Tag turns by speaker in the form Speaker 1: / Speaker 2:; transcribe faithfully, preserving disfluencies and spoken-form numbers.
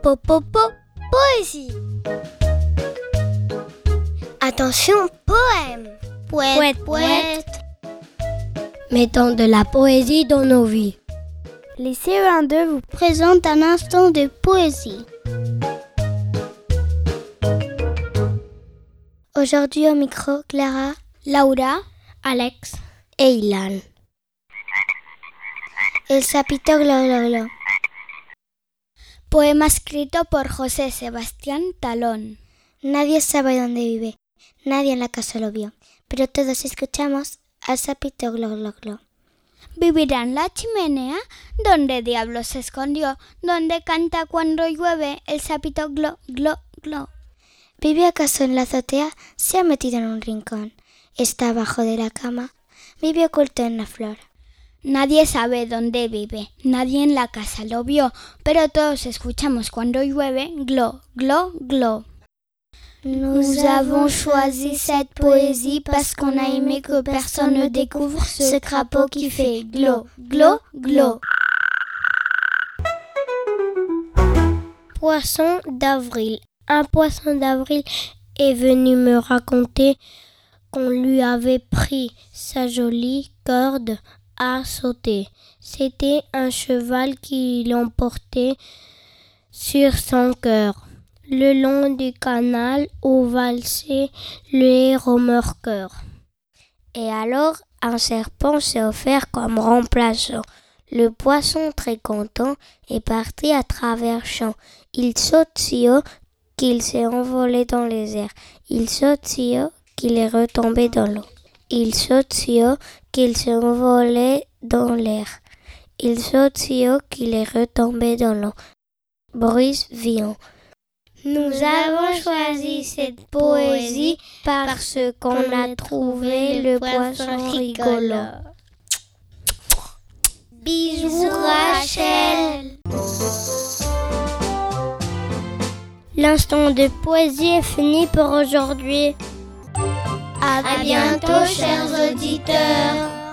Speaker 1: po, po, po, poésie. Attention, poème. Poète, poète. Mettons de la poésie dans nos vies. Les C E un deux vous présentent un instant de poésie. Aujourd'hui au micro, Clara, Laura, Alex et Ilan. El sapito glo glo glo. Poema escrito por José Sebastián Talón. Nadie sabe dónde vive, nadie en la casa lo vio, pero todos escuchamos al sapito glo glo glo. Vivirá en la chimenea, donde diablo se escondió, donde canta cuando llueve el sapito glo glo glo. ¿Vive acaso en la azotea? Se ha metido en un rincón. Está abajo de la cama. Vive oculto en la flor. Nadie sabe dónde vive, nadie en la casa lo vio, pero todos escuchamos cuando llueve, glo, glo, glo. Nous avons choisi cette poésie parce qu'on a aimé que personne ne découvre ce crapaud qui fait glo, glo, glo. Poisson d'avril. Un poisson d'avril est venu me raconter qu'on lui avait pris sa jolie corde à sauter. C'était un cheval qui l'emportait sur son cœur, le long du canal où valsait le remorqueur. Et alors, un serpent s'est offert comme remplaçant. Le poisson, très content, est parti à travers champs. Il saute si haut qu'il s'est envolé dans les airs. Il saute si haut qu'il est retombé dans l'eau. Il saute si haut qu'il s'est envolé dans l'air. Il saute si haut qu'il est retombé dans l'eau. Boris Vian. Nous avons choisi cette poésie parce qu'on a trouvé le poisson rigolo. Bisous Rachel. L'instant de poésie est fini pour aujourd'hui. À bientôt, chers auditeurs.